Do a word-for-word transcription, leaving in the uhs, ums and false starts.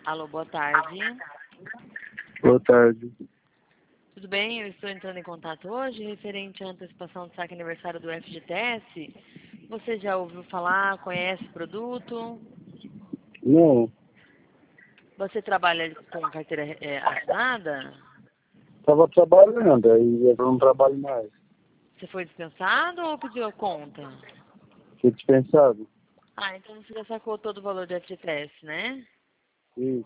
Alô, boa tarde. Boa tarde. Tudo bem? Eu estou entrando em contato hoje referente à antecipação do saque aniversário do F G T S. Você já ouviu falar, conhece o produto? Não, Você trabalha com carteira é, assinada? estava trabalhando, aí eu não trabalho mais. Você foi dispensado ou pediu a conta? Fui dispensado. Ah, então você já sacou todo o valor do F G T S, né? Isso.